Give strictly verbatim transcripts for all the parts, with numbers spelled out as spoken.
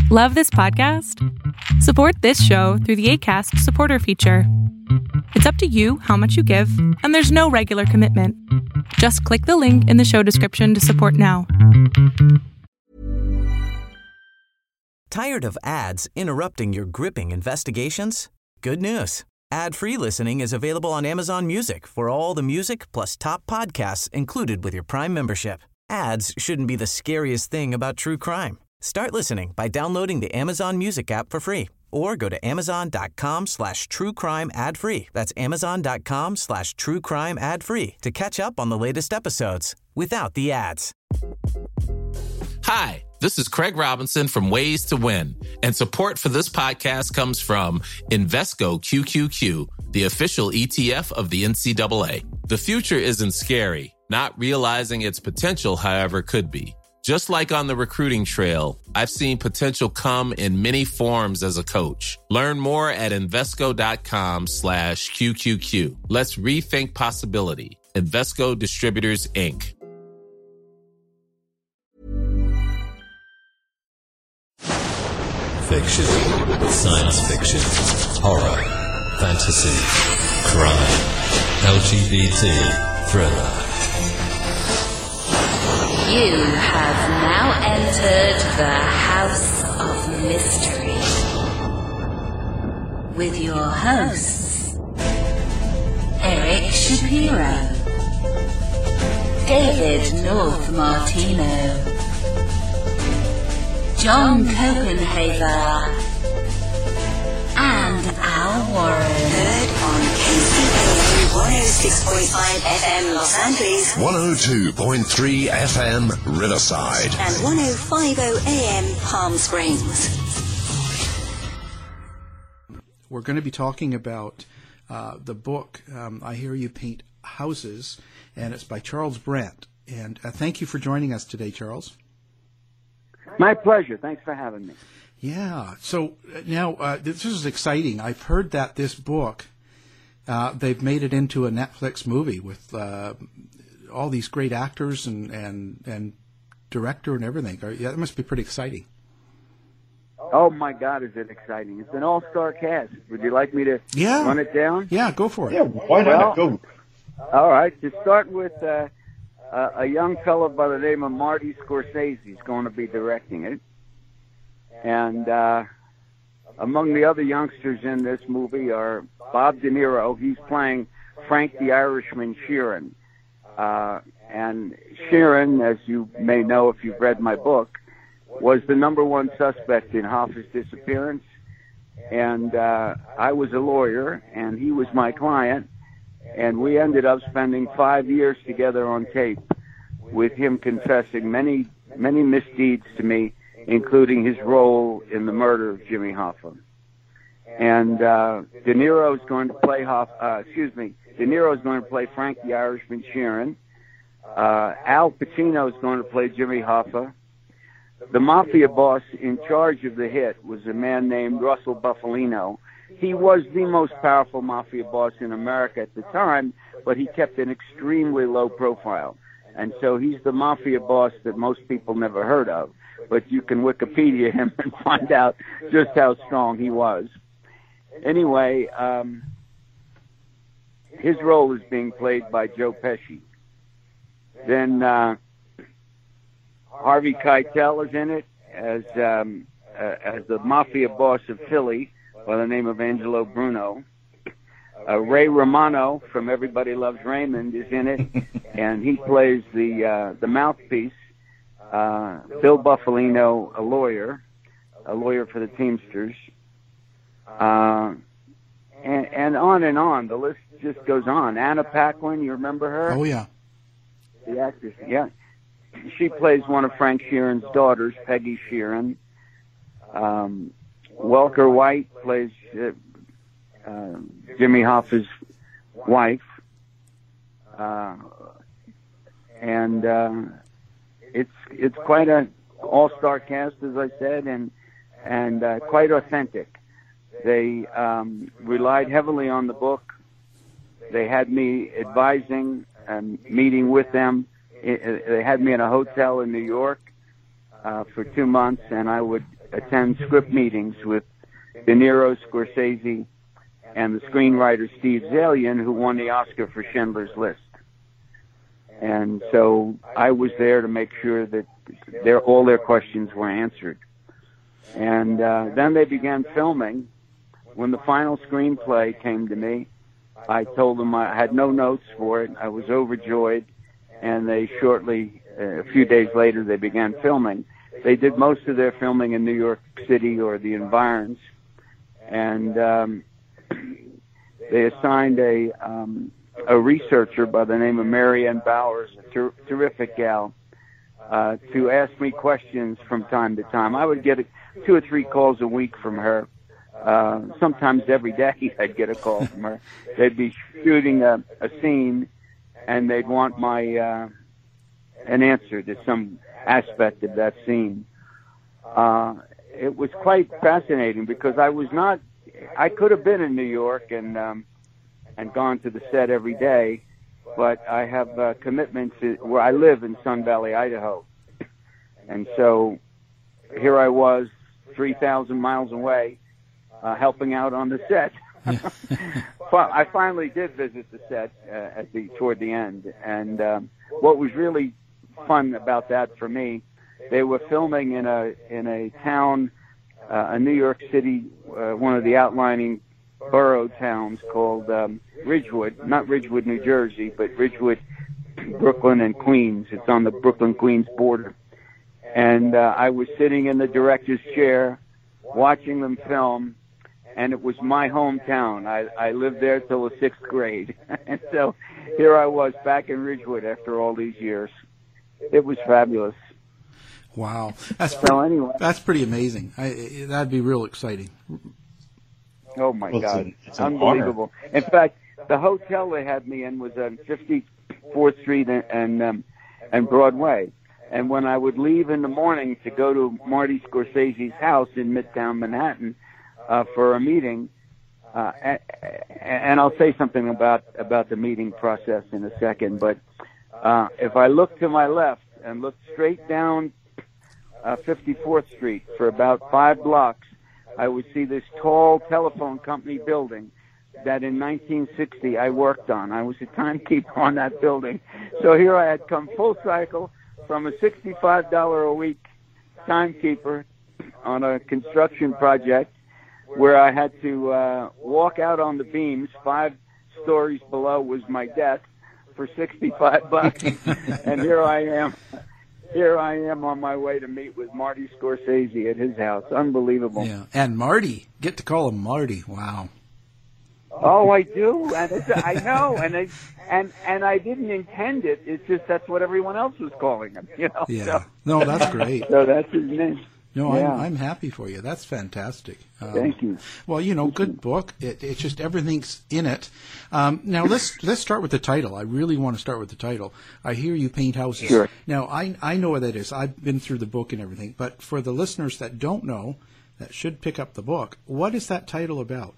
Love this podcast? Support this show through the Acast supporter feature. It's up to you how much you give, and there's no regular commitment. Just click the link in the show description to support now. Tired of ads interrupting your gripping investigations? Good news. Ad-free listening is available on Amazon Music for all the music plus top podcasts included with your Prime membership. Ads shouldn't be the scariest thing about true crime. Start listening by downloading the Amazon Music app for free or go to amazon.com slash true crime ad free. That's amazon.com slash true crime ad free to catch up on the latest episodes without the ads. Hi, this is Craig Robinson from Ways to Win, and support for this podcast comes from Invesco Q Q Q, the official E T F of the N C double A. The future isn't scary. Not realizing its potential, however, could be. Just like on the recruiting trail, I've seen potential come in many forms as a coach. Learn more at Invesco.com slash QQQ. Let's rethink possibility. Invesco Distributors, Incorporated. Fiction, science fiction, horror, fantasy, crime, L G B T, thriller. You have now entered the House of Mystery with your hosts, Eric Shapiro, David North Martino, John Copenhaver, and Al Warren. Heard on K C A one oh six point five F M Los Angeles, one oh two point three F M Riverside, and one oh five point oh A M Palm Springs. We're going to be talking about uh, the book, um, I Hear You Paint Houses, and it's by Charles Brandt. And uh, thank you for joining us today, Charles. My pleasure. Thanks for having me. Yeah. So uh, now uh, this is exciting. I've heard that this book, uh, they've made it into a Netflix movie with uh, all these great actors and, and, and director and everything. Yeah, that must be pretty exciting. Oh, my God, is it exciting. It's an all-star cast. Would you like me to yeah. run it down? Yeah, go for it. Yeah, why not? Well, go. All right. To start with, uh, uh, a young fellow by the name of Marty Scorsese is going to be directing it. And uh, among the other youngsters in this movie are Bob De Niro. He's playing Frank the Irishman Sheeran. Uh, and Sheeran, as you may know if you've read my book, was the number one suspect in Hoffa's disappearance. And uh, I was a lawyer, and he was my client. And we ended up spending five years together on tape with him confessing many, many misdeeds to me, including his role in the murder of Jimmy Hoffa. And uh, De Niro is going to play Hoffa, uh, excuse me, De Niro is going to play Frank the Irishman Sheeran. Uh, Al Pacino is going to play Jimmy Hoffa. The mafia boss in charge of the hit was a man named Russell Bufalino. He was the most powerful mafia boss in America at the time, but he kept an extremely low profile. And so he's the mafia boss that most people never heard of. But you can Wikipedia him and find out just how strong he was. Anyway, um, his role is being played by Joe Pesci. Then uh, Harvey Keitel is in it as um, uh, as the mafia boss of Philly by the name of Angelo Bruno. Uh, Ray Romano from Everybody Loves Raymond is in it, and he plays the uh, the mouthpiece. Uh, Bill Bufalino, a lawyer, a lawyer for the Teamsters, uh, and, and on and on. The list just goes on. Anna Paquin, you remember her? Oh, yeah. The actress, yeah. She plays one of Frank Sheeran's daughters, Peggy Sheeran. Um, Welker White plays uh, uh, Jimmy Hoffa's wife. Uh, and... Uh, It's it's quite a all-star cast, as I said, and and uh, quite authentic. They um, relied heavily on the book. They had me advising and meeting with them. It, it, they had me in a hotel in New York uh, for two months, and I would attend script meetings with De Niro, Scorsese, and the screenwriter Steve Zalian, who won the Oscar for Schindler's List. And so I was there to make sure that their, all their questions were answered. And uh, then they began filming. When the final screenplay came to me, I told them I had no notes for it. I was overjoyed. And they shortly, uh, a few days later, they began filming. They did most of their filming in New York City or the environs. And um, they assigned a um, a researcher by the name of Mary Ann Bowers, a ter- terrific gal, uh, to ask me questions from time to time. I would get a, two or three calls a week from her. Uh, sometimes every day I'd get a call from her. They'd be shooting a, a scene, and they'd want my uh, an answer to some aspect of that scene. Uh, it was quite fascinating because I was not, I could have been in New York and um, and gone to the set every day, but I have uh, commitments where I live in Sun Valley, Idaho. And so here I was, three thousand miles away, uh, helping out on the set. I finally did visit the set uh, at the toward the end, and um, what was really fun about that for me, they were filming in a in a town, uh, a New York City, uh, one of the outlining borough towns called um, Ridgewood, not Ridgewood, New Jersey, but Ridgewood, Brooklyn and Queens. It's on the Brooklyn-Queens border. And uh, I was sitting in the director's chair watching them film, and it was my hometown. I, I lived there till the sixth grade. And so here I was back in Ridgewood after all these years. It was fabulous. Wow. That's so pretty, anyway. That's pretty amazing. I, that'd be real exciting. Oh, my well, God. It's, a, it's unbelievable. In fact, the hotel they had me in was on fifty-fourth Street and, and, um, and Broadway. And when I would leave in the morning to go to Marty Scorsese's house in Midtown Manhattan uh, for a meeting, uh, and, and I'll say something about, about the meeting process in a second, but uh, if I looked to my left and looked straight down uh, fifty-fourth Street for about five blocks, I would see this tall telephone company building that in nineteen sixty I worked on. I was a timekeeper on that building. So here I had come full cycle from a sixty-five dollars a week timekeeper on a construction project where I had to uh, walk out on the beams. Five stories below was my desk for sixty-five bucks. And here I am. Here I am on my way to meet with Marty Scorsese at his house. Unbelievable. Yeah, and Marty. Get to call him Marty. Wow. Oh, I do. And it's, I know. And I, and and I didn't intend it. It's just that's what everyone else was calling him. You know. Yeah. So, no, that's great. So that's his name. No, yeah. I'm, I'm happy for you. That's fantastic. Um, Thank you. Well, you know, good book. It, it's just everything's in it. Um, now let's let's start with the title. I really want to start with the title. I hear you paint houses. Sure. Now I I know what that is. I've been through the book and everything. But for the listeners that don't know, that should pick up the book. What is that title about?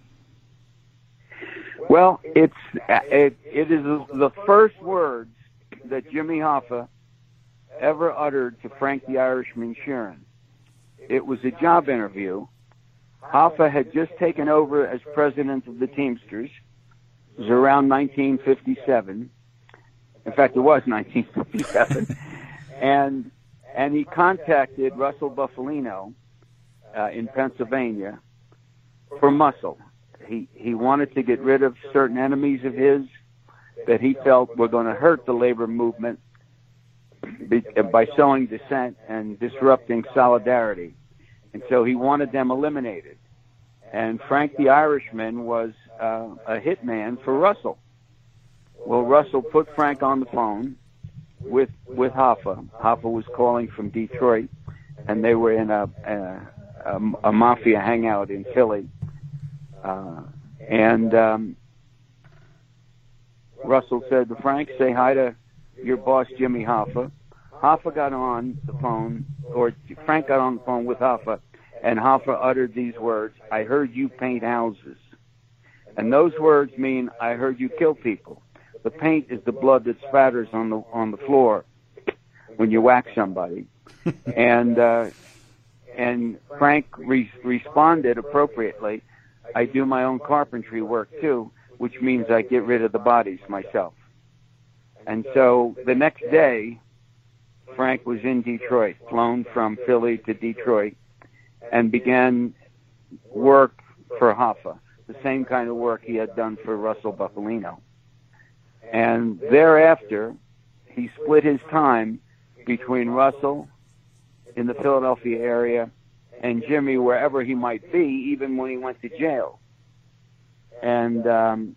Well, it's it, it is the first words that Jimmy Hoffa ever uttered to Frank the Irishman Sheeran. It was a job interview. Hoffa had just taken over as president of the Teamsters. It was around nineteen fifty-seven. In fact, it was nineteen fifty-seven. and and he contacted Russell Bufalino uh, in Pennsylvania for muscle. He he wanted to get rid of certain enemies of his that he felt were going to hurt the labor movement by sowing dissent and disrupting solidarity. And so he wanted them eliminated. And Frank the Irishman was uh, a hitman for Russell. Well, Russell put Frank on the phone with with Hoffa. Hoffa was calling from Detroit, and they were in a, a, a, a mafia hangout in Philly. Uh, and um, Russell said to Frank, say hi to your boss, Jimmy Hoffa. Hoffa got on the phone, or Frank got on the phone with Hoffa, and Hoffa uttered these words, I heard you paint houses. And those words mean, I heard you kill people. The paint is the blood that spatters on the on the floor when you whack somebody. and uh, and Frank re- responded appropriately, I do my own carpentry work too, which means I get rid of the bodies myself. And so the next day, Frank was in Detroit, flown from Philly to Detroit, and began work for Hoffa, the same kind of work he had done for Russell Bufalino. And thereafter, he split his time between Russell in the Philadelphia area and Jimmy wherever he might be, even when he went to jail. And um,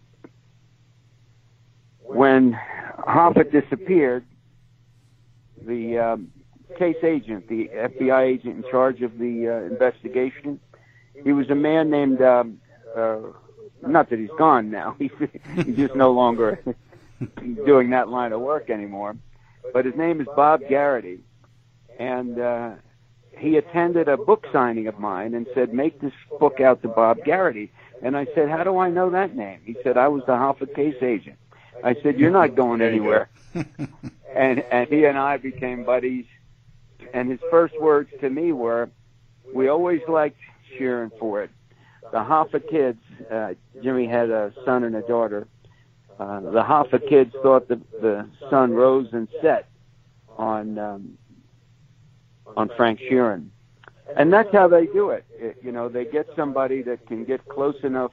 when Hoffa disappeared, the um, case agent, the F B I agent in charge of the uh, investigation, he was a man named, um, uh, not that he's gone now, he's, he's just no longer doing that line of work anymore, but his name is Bob Garrity. And uh, he attended a book signing of mine and said, make this book out to Bob Garrity. And I said, how do I know that name? He said, I was the Hoffa case agent. I said, you're not going anywhere. and and he and I became buddies. And his first words to me were, we always liked cheering for it. The Hoffa kids, uh, Jimmy had a son and a daughter. Uh, the Hoffa kids thought the, the sun rose and set on um, on Frank Sheeran. And that's how they do it. it. You know, they get somebody that can get close enough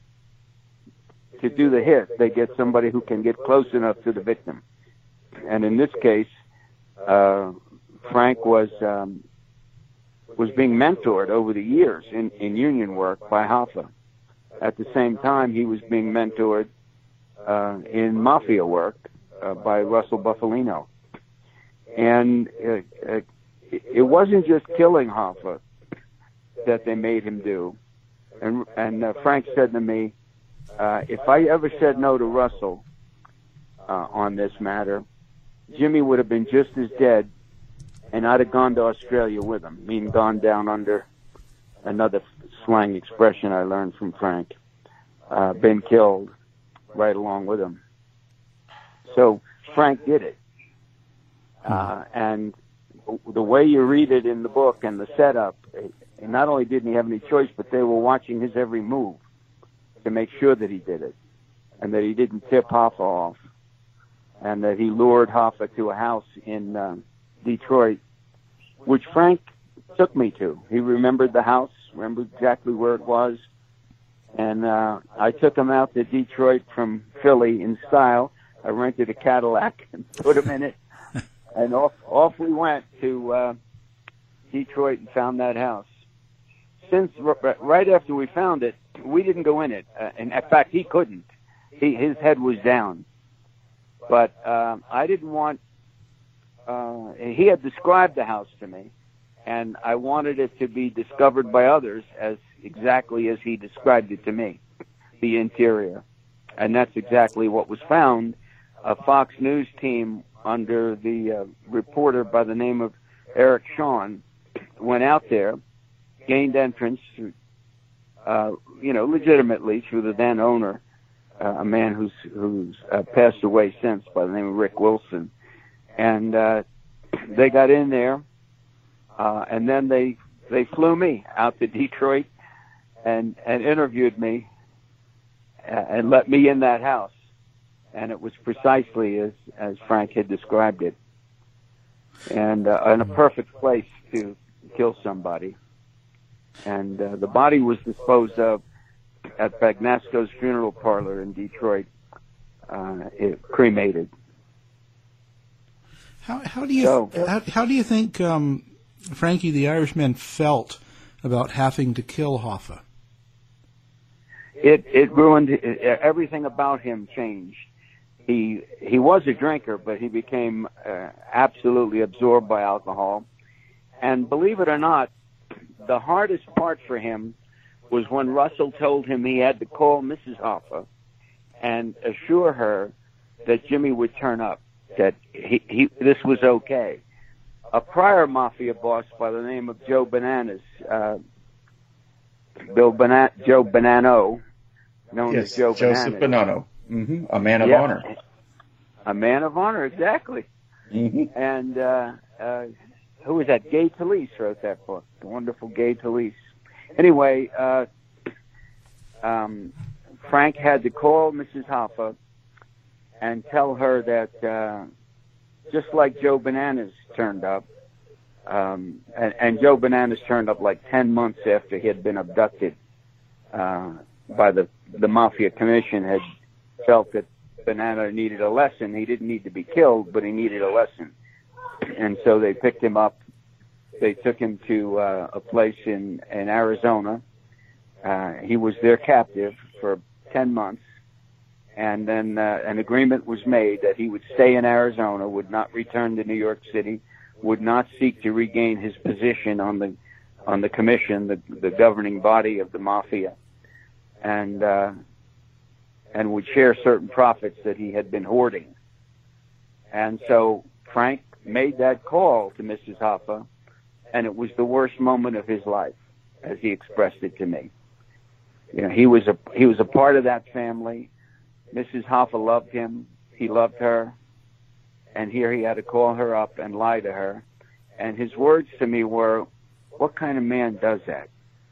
to do the hit. They get somebody who can get close enough to the victim. And in this case, uh, Frank was um, was being mentored over the years in, in union work by Hoffa. At the same time, he was being mentored uh, in mafia work uh, by Russell Bufalino. And uh, uh, it wasn't just killing Hoffa that they made him do. And, and uh, Frank said to me, uh, if I ever said no to Russell uh, on this matter, Jimmy would have been just as dead, and I'd have gone to Australia with him, meaning gone down under another slang expression I learned from Frank, uh, been killed right along with him. So Frank did it. Uh, and the way you read it in the book and the setup, and not only didn't he have any choice, but they were watching his every move to make sure that he did it and that he didn't tip Hoffa off and that he lured Hoffa to a house in uh, Detroit, which Frank took me to. He remembered the house, remembered exactly where it was, and uh, I took him out to Detroit from Philly in style. I rented a Cadillac and put him in it. And off off we went to uh, Detroit and found that house. Since r- right after we found it, we didn't go in it. Uh, and in fact, he couldn't. He, his head was down. But uh, I didn't want. Uh, he had described the house to me, and I wanted it to be discovered by others as exactly as he described it to me, the interior, and that's exactly what was found. A Fox News team under the uh, reporter by the name of Eric Shawn went out there, gained entrance, through, uh, you know, legitimately through the then owner, uh, a man who's who's uh, passed away since by the name of Rick Wilson, and uh, they got in there, uh, and then they they flew me out to Detroit and and interviewed me uh, and let me in that house. And it was precisely as, as Frank had described it. And uh, in a perfect place to kill somebody. And uh, the body was disposed of at Bagnasco's funeral parlor in Detroit, uh, it, cremated. How, how do you so, how, how do you think um, Frankie the Irishman felt about having to kill Hoffa? It it ruined it, everything about him. Changed. He he was a drinker, but he became uh, absolutely absorbed by alcohol. And believe it or not, the hardest part for him was when Russell told him he had to call Missus Hoffa and assure her that Jimmy would turn up, that he, he this was okay. A prior mafia boss by the name of Joe Bananas, uh, Bill Bana- Joe Bonanno, known yes, as Joe Joseph Bananas. Bonanno. Mm-hmm. A man of yeah. honor. A man of honor, exactly. Mm-hmm. And uh, uh, who was that? Gay Talese wrote that book, the wonderful Gay Talese. Anyway, uh, um, Frank had to call Missus Hoffa and tell her that uh, just like Joe Bananas turned up, um, and, and Joe Bananas turned up like ten months after he had been abducted uh, by the the Mafia Commission, had felt that Banana needed a lesson. He didn't need to be killed, but he needed a lesson. And so they picked him up. They took him to uh, a place in, in Arizona. Uh, he was their captive for ten months. And then uh, an agreement was made that he would stay in Arizona, would not return to New York City, would not seek to regain his position on the on the commission, the, the governing body of the Mafia, and uh, and would share certain profits that he had been hoarding. And so Frank made that call to Missus Hoffa, and it was the worst moment of his life, as he expressed it to me. You know, he was a he was a part of that family. Missus Hoffa loved him. He loved her. And here he had to call her up and lie to her. And his words to me were, what kind of man does that?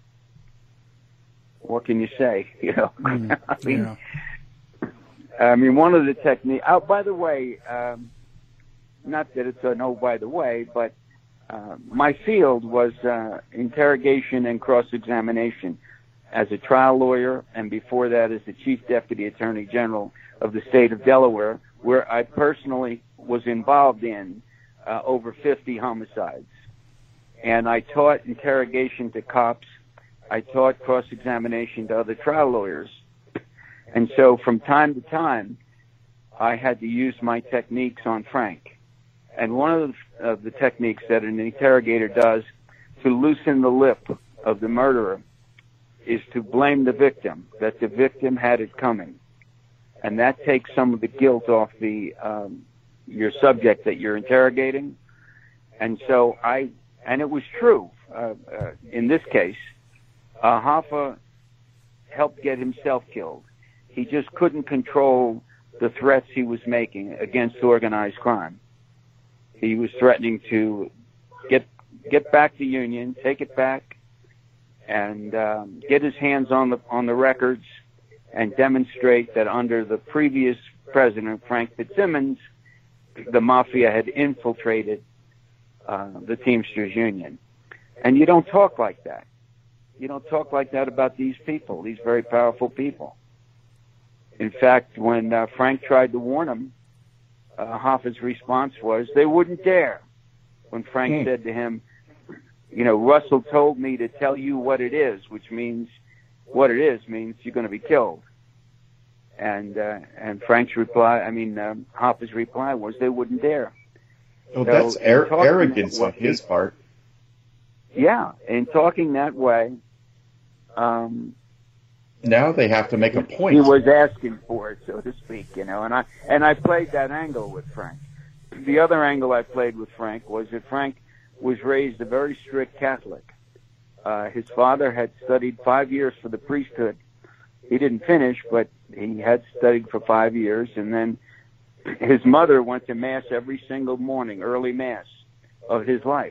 What can you say? You know, mm, I mean, yeah. I mean, one of the techniques, oh, by the way, um, not that it's an oh, by the way, but uh, my field was uh, interrogation and cross-examination as a trial lawyer, and before that as the Chief Deputy Attorney General of the state of Delaware, where I personally was involved in uh, over fifty homicides. And I taught interrogation to cops. I taught cross-examination to other trial lawyers. And so from time to time, I had to use my techniques on Frank. And one of the, of the techniques that an interrogator does to loosen the lip of the murderer is to blame the victim, that the victim had it coming. And that takes some of the guilt off the um, your subject that you're interrogating. And so I, and it was true uh, uh, in this case, uh, Hoffa helped get himself killed. He just couldn't control the threats he was making against organized crime. He was threatening to get get back the Union, take it back, and um, get his hands on the on the records and demonstrate that under the previous president, Frank Fitzsimmons, the Mafia had infiltrated uh, the Teamsters Union. And you don't talk like that. You don't talk like that about these people, these very powerful people. In fact, when uh, Frank tried to warn him, uh, Hoffa's response was, they wouldn't dare. When Frank mm. said to him, you know, Russell told me to tell you what it is, which means what it is means you're going to be killed. And uh, and Frank's reply, I mean, um, Hoffa's reply was they wouldn't dare. Well, so that's ar- arrogance on his part. Yeah, in talking that way, um, now they have to make a point. He was asking for it, so to speak, you know. And I and I played that angle with Frank. The other angle I played with Frank was that Frank was raised a very strict Catholic. Uh, his father had studied five years for the priesthood. He didn't finish, but he had studied for five years. And then his mother went to Mass every single morning, early Mass of his life.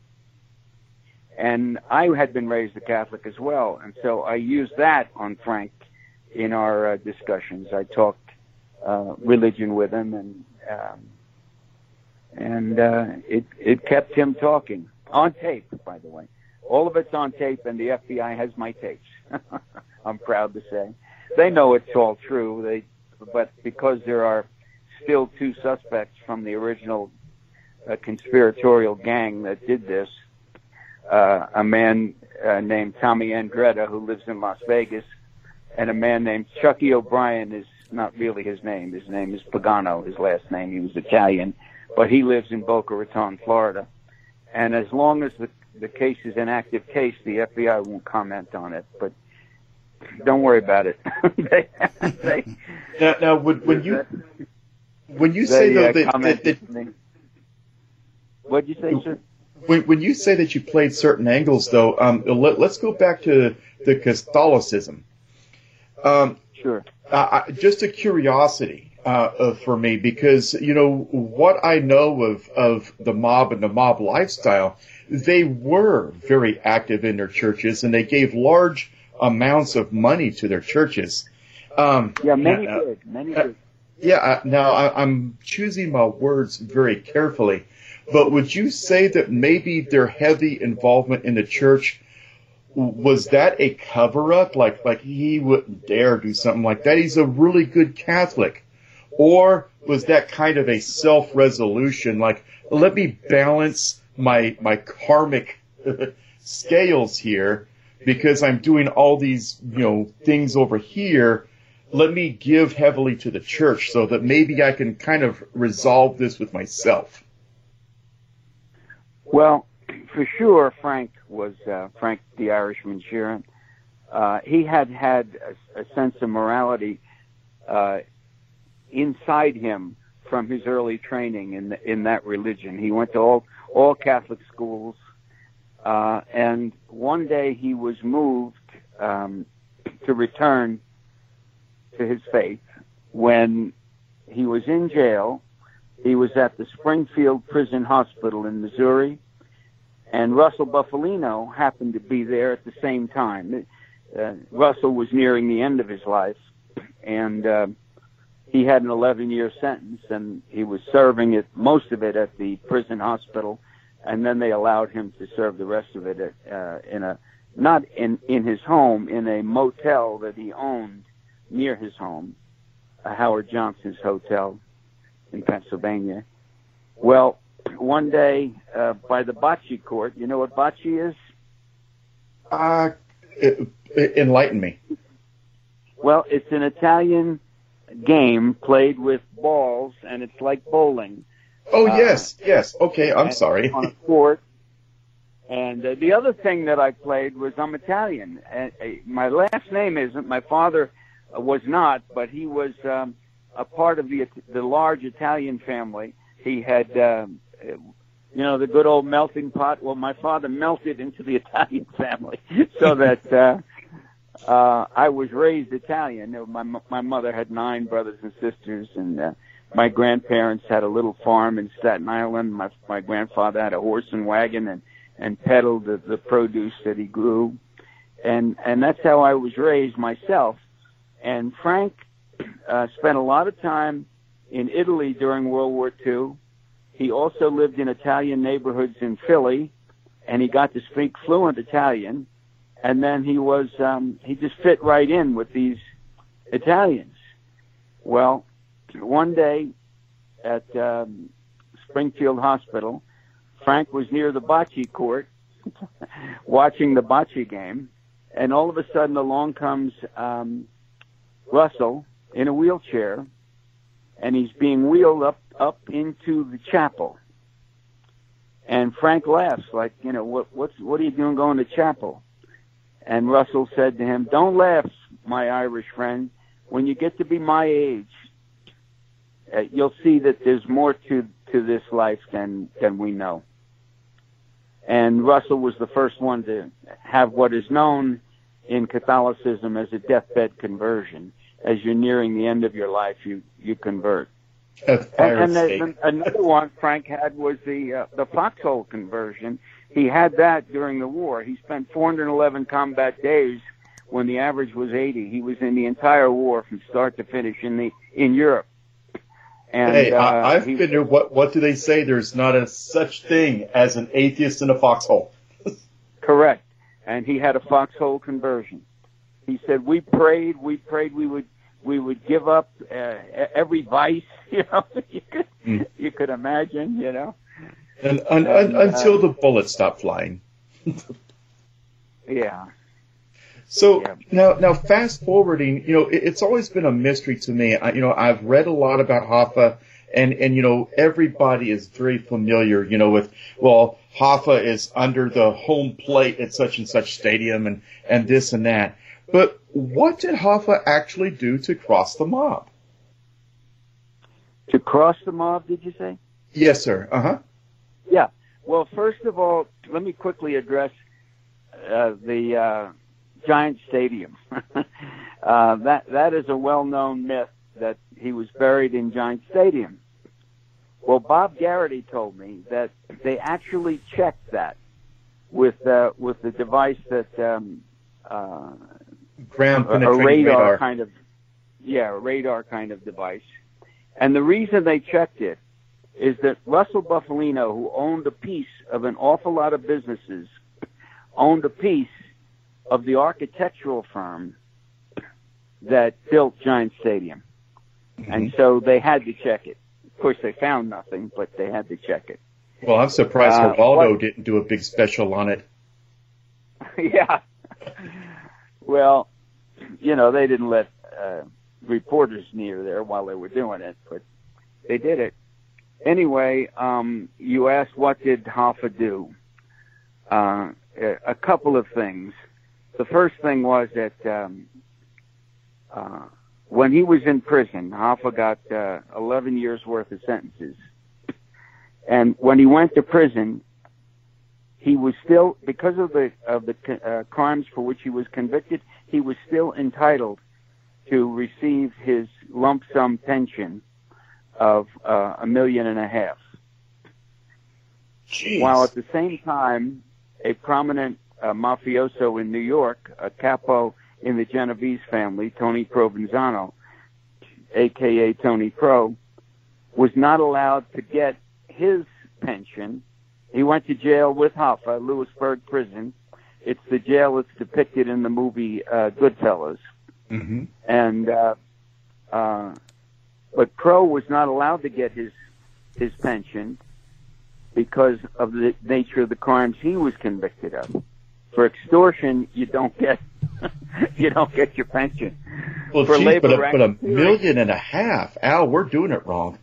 And I had been raised a Catholic as well. And so I used that on Frank in our uh, discussions. I talked uh, religion with him, and um, and uh, it, it kept him talking. On tape, by the way. All of it's on tape, and the F B I has my tapes. I'm proud to say. They know it's all true, They, but because there are still two suspects from the original uh, conspiratorial gang that did this, uh, a man uh, named Tommy Andretta, who lives in Las Vegas, and a man named Chucky O'Brien is not really his name. His name is Pagano, his last name. He was Italian, but he lives in Boca Raton, Florida. And as long as the the case is an active case, the F B I won't comment on it, but don't worry about it. they, they, now, now when, when you when you say they, though uh, that, that, that what'd you say, sir? When, when you say that you played certain angles, though, um, let, let's go back to the Catholicism. Um, sure. Uh, just a curiosity. uh, for me because, you know, what I know of, of the mob and the mob lifestyle, they were very active in their churches and they gave large amounts of money to their churches. Um, yeah, many uh, did. Many uh, did. Yeah, uh, now I, I'm choosing my words very carefully, but would you say that maybe their heavy involvement in the church, was that a cover-up? Like, like he wouldn't dare do something like that. He's a really good Catholic. Or was that kind of a self-resolution? Like, let me balance my, my karmic scales here because I'm doing all these, you know, things over here. Let me give heavily to the church so that maybe I can kind of resolve this with myself. Well, for sure, Frank was uh, Frank the Irishman Sheeran. Uh, he had had a, a sense of morality uh, inside him from his early training in the, in that religion. He went to all all Catholic schools, uh, and one day he was moved um, to return to his faith when he was in jail. He was at the Springfield Prison Hospital in Missouri. And Russell Buffalino happened to be there at the same time. Uh, Russell was nearing the end of his life, and uh, he had an eleven-year sentence, and he was serving it, most of it at the prison hospital, and then they allowed him to serve the rest of it at, uh, in a not in, in his home, in a motel that he owned near his home, a Howard Johnson's Hotel in Pennsylvania. Well, one day, uh, by the bocce court, you know what bocce is? Uh, enlighten me. Well, it's an Italian game played with balls, and it's like bowling. Oh, uh, yes, yes. Okay, I'm sorry. On a court. And uh, the other thing that I played was I'm Italian. Uh, uh, my last name isn't. My father uh, was not, but he was um, a part of the the large Italian family. He had... Um, you know, the good old melting pot. Well, my father melted into the Italian family so that uh, uh, I was raised Italian. My my mother had nine brothers and sisters, and uh, my grandparents had a little farm in Staten Island. My my grandfather had a horse and wagon and and peddled the, the produce that he grew, and and that's how I was raised myself. And Frank uh, spent a lot of time in Italy during World War Two. He also lived in Italian neighborhoods in Philly, and he got to speak fluent Italian. And then he was, um, he just fit right in with these Italians. Well, one day at um, Springfield Hospital, Frank was near the bocce court watching the bocce game, and all of a sudden along comes um, Russell in a wheelchair, and he's being wheeled up up into the chapel. And Frank laughs, like, you know, what what's what are you doing going to chapel? And Russell said to him, "Don't laugh, my Irish friend. When you get to be my age, uh, you'll see that there's more to to this life than than we know." And Russell was the first one to have what is known in Catholicism as a deathbed conversion. As you're nearing the end of your life, you you convert. And, and the, another one Frank had was the uh, the foxhole conversion. He had that during the war. He spent four hundred eleven combat days when the average was eighty. He was in the entire war from start to finish in the in Europe. And, hey, uh, I, I've he, been there. What what do they say? There's not a such thing as an atheist in a foxhole. Correct. And he had a foxhole conversion. He said, "We prayed. We prayed. We would." We would give up uh, every vice, you know, you could, mm. you could imagine, you know. And, and, and, and until uh, the bullets stop flying. Yeah. So yeah. now, now fast forwarding, you know, it, it's always been a mystery to me. I, you know, I've read a lot about Hoffa, and, and, you know, everybody is very familiar, you know, with, well, Hoffa is under the home plate at such and such stadium and, and this and that. But what did Hoffa actually do to cross the mob? To cross the mob, did you say? Yes, sir. Uh-huh. Yeah. Well, first of all, let me quickly address uh, the uh, Giant Stadium. uh, that that is a well-known myth that he was buried in Giant Stadium. Well, Bob Garrity told me that they actually checked that with uh, with the device that um, uh, ground a, a penetrating radar, radar kind of yeah, a radar kind of device. And the reason they checked it is that Russell Bufalino, who owned a piece of an awful lot of businesses, owned a piece of the architectural firm that built Giant Stadium. Mm-hmm. And so they had to check it. Of course, they found nothing, but they had to check it. Well, I'm surprised Uh, Geraldo what- didn't do a big special on it. Yeah. Well, you know, they didn't let uh, reporters near there while they were doing it, but they did it. Anyway, um, you asked what did Hoffa do? Uh, a couple of things. The first thing was that um, uh, when he was in prison, Hoffa got uh, eleven years worth of sentences. And when he went to prison, he was still, because of the of the uh, crimes for which he was convicted, he was still entitled to receive his lump sum pension of uh, a million and a half. Jeez. While at the same time, a prominent uh, mafioso in New York, a capo in the Genovese family, Tony Provenzano, a k a. Tony Pro, was not allowed to get his pension. He went to jail with Hoffa, Lewisburg Prison. It's the jail that's depicted in the movie uh, Goodfellas. Mm-hmm. And uh, uh, but Pro was not allowed to get his his pension because of the nature of the crimes he was convicted of. For extortion, you don't get you don't get your pension. Well, For geez, labor but, a, but a racketeering- million and a half. Al, we're doing it wrong.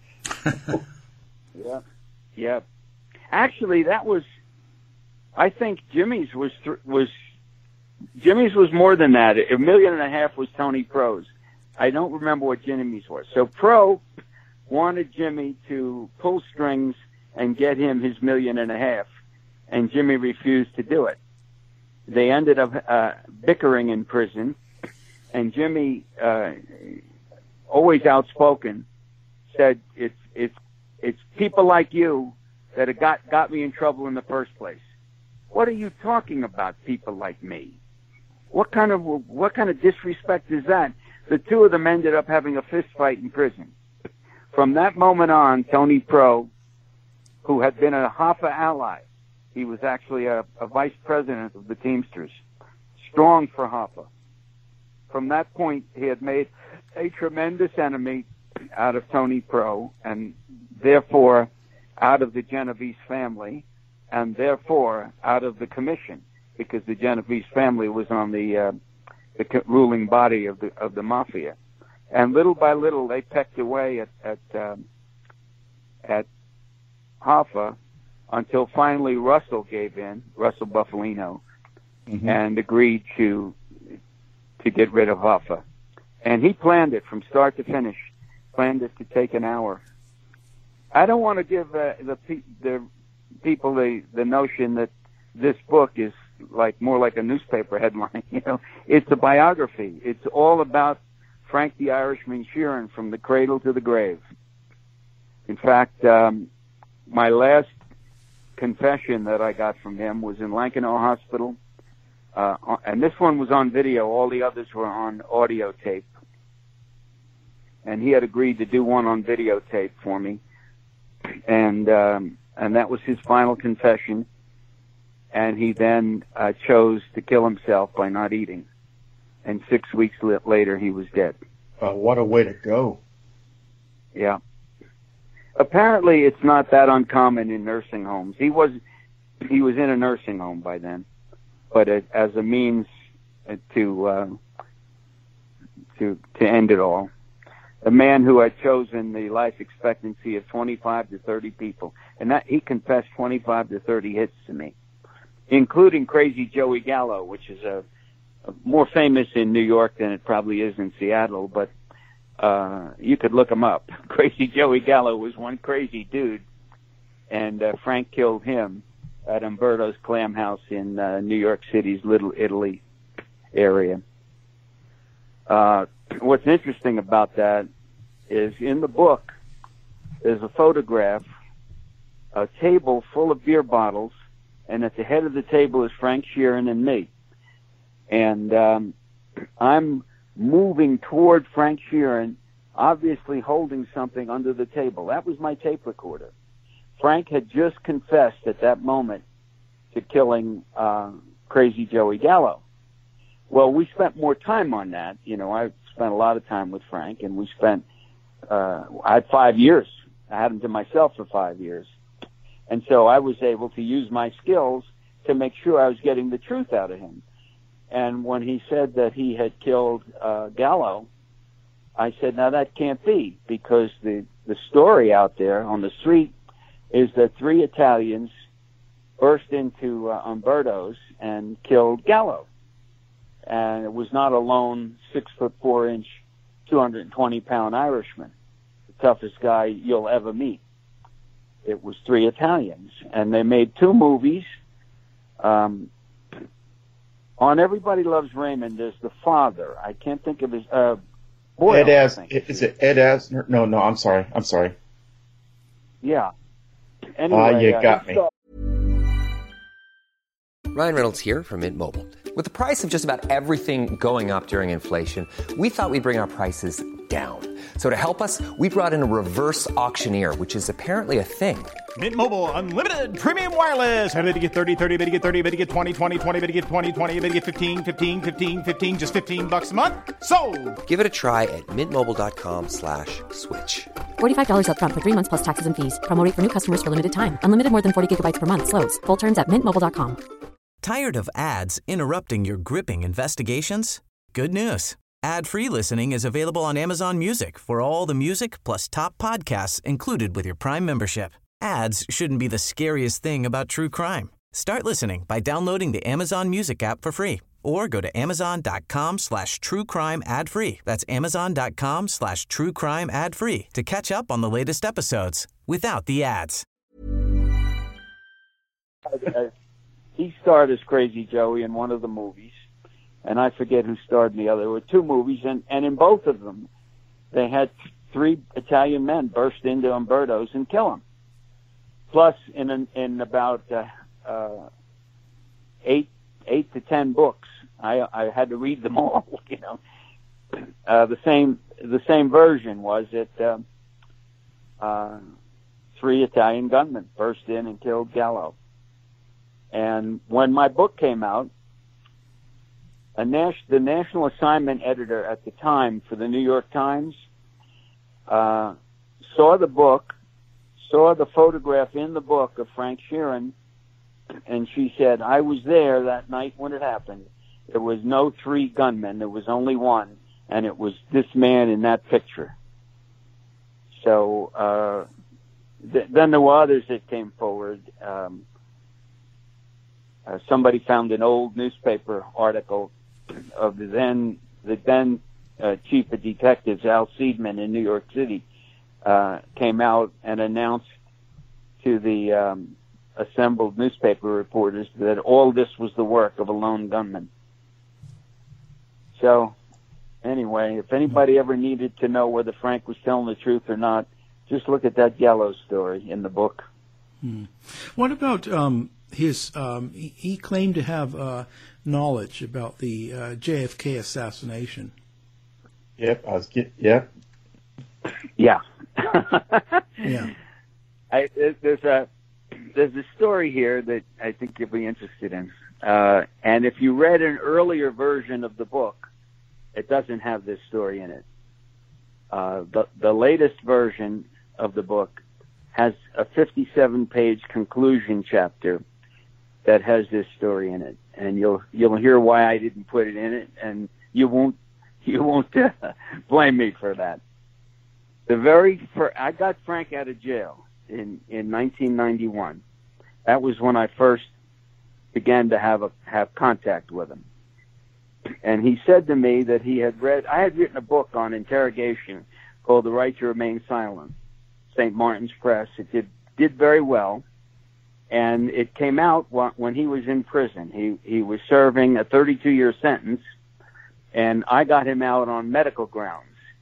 Yeah, yeah. Actually, that was. I think Jimmy's was th- was Jimmy's was more than that. A million and a half was Tony Pro's. I don't remember what Jimmy's was. So Pro wanted Jimmy to pull strings and get him his million and a half, and Jimmy refused to do it. They ended up uh, bickering in prison, and Jimmy, uh, always outspoken, said it's it's it's people like you that have got got me in trouble in the first place. What are you talking about, people like me? What kind of what kind of disrespect is that? The two of them ended up having a fist fight in prison. From that moment on, Tony Pro, who had been a Hoffa ally, he was actually a, a vice president of the Teamsters, strong for Hoffa. From that point, he had made a tremendous enemy out of Tony Pro, and therefore out of the Genovese family, and therefore out of the commission, because the Genovese family was on the uh, the co- ruling body of the of the mafia, and little by little they pecked away at at um, at Hoffa until finally Russell gave in, Russell Bufalino, mm-hmm. and agreed to to get rid of Hoffa, and he planned it from start to finish. Planned it to take an hour. I don't want to give uh, the pe- the people the the notion that this book is like more like a newspaper headline. You know, it's a biography. It's all about Frank the Irishman Sheeran from the cradle to the grave. In fact, um, my last confession that I got from him was in Lankenau Hospital, uh, and this one was on video. All the others were on audio tape, and he had agreed to do one on videotape for me, and um, and that was his final confession. And he then uh, chose to kill himself by not eating. And six weeks later, he was dead. Oh, what a way to go. Yeah. Apparently, it's not that uncommon in nursing homes. He was he was in a nursing home by then, but it, as a means to uh, to to end it all. A man who had chosen the life expectancy of twenty-five to thirty people, and that he confessed twenty-five to thirty hits to me, including Crazy Joey Gallo, which is a, a more famous in New York than it probably is in Seattle, but uh, you could look him up. Crazy Joey Gallo was one crazy dude, and uh, Frank killed him at Umberto's Clam House in uh, New York City's Little Italy area. Uh, what's interesting about that is in the book, there's a photograph, a table full of beer bottles, and at the head of the table is Frank Sheeran and me. And um, I'm moving toward Frank Sheeran, obviously holding something under the table. That was my tape recorder. Frank had just confessed at that moment to killing uh, Crazy Joey Gallo. Well, we spent more time on that. You know, I spent a lot of time with Frank, and we spent, uh, I had five years. I had him to myself for five years. And so I was able to use my skills to make sure I was getting the truth out of him. And when he said that he had killed uh, Gallo, I said, now that can't be, because the, the story out there on the street is that three Italians burst into uh, Umberto's and killed Gallo. And it was not a lone six foot four inch, two hundred twenty pound Irishman, the toughest guy you'll ever meet. It was three Italians, and they made two movies. Um, on Everybody Loves Raymond, there's the father. I can't think of his uh, Boyle, Ed As is it Ed Asner? No, no, I'm sorry, I'm sorry. Yeah. Anyway, ah, you uh, got me. Ryan Reynolds here from Mint Mobile. With the price of just about everything going up during inflation, we thought we'd bring our prices down. So to help us, we brought in a reverse auctioneer, which is apparently a thing. Mint Mobile Unlimited Premium Wireless. How to get thirty, thirty, how to get thirty, how to get twenty, twenty, twenty, how to get twenty, twenty, how to get fifteen, fifteen, fifteen, fifteen, just fifteen bucks a month? Sold! Give it a try at mintmobile.com slash switch. forty-five dollars up front for three months plus taxes and fees. Promo rate for new customers for limited time. Unlimited more than forty gigabytes per month. Slows full terms at mint mobile dot com. Tired of ads interrupting your gripping investigations? Good news. Ad-free listening is available on Amazon Music for all the music plus top podcasts included with your Prime membership. Ads shouldn't be the scariest thing about true crime. Start listening by downloading the Amazon Music app for free or go to amazon.com slash true crime ad free. That's amazon.com slash true crime ad free to catch up on the latest episodes without the ads. He starred as Crazy Joey in one of the movies, and I forget who starred in the other. There were two movies, and, and in both of them, they had three Italian men burst into Umberto's and kill him. Plus, in an, in about uh, uh, eight eight to ten books, I, I had to read them all. You know, uh, the same the same version was that uh, uh, three Italian gunmen burst in and killed Gallo. And when my book came out, a nas- the national assignment editor at the time for the New York Times uh, saw the book, saw the photograph in the book of Frank Sheeran, and she said, I was there that night when it happened. There was no three gunmen. There was only one, and it was this man in that picture. So uh, th- then there were others that came forward. Um, Uh, somebody found an old newspaper article of the then the then uh, chief of detectives, Al Seidman, in New York City, uh, came out and announced to the um, assembled newspaper reporters that all this was the work of a lone gunman. So, anyway, if anybody ever needed to know whether Frank was telling the truth or not, just look at that Gallo story in the book. Hmm. What about um, his? Um, he, he claimed to have uh, knowledge about the uh, J F K assassination. Yep, I was get. Yep. Yeah. yeah. I, there's a there's a story here that I think you'll be interested in, uh, and if you read an earlier version of the book, it doesn't have this story in it. Uh, the the latest version of the book has a fifty-seven page conclusion chapter that has this story in it, and you'll you'll hear why I didn't put it in it, and you won't you won't uh, blame me for that. The very first, I got Frank out of jail in in nineteen ninety-one. That was when I first began to have a have contact with him, and he said to me that he had read. I had written a book on interrogation called "The Right to Remain Silent." Saint Martin's Press. It did did very well, and it came out when he was in prison. He he was serving a thirty-two year sentence, and I got him out on medical grounds.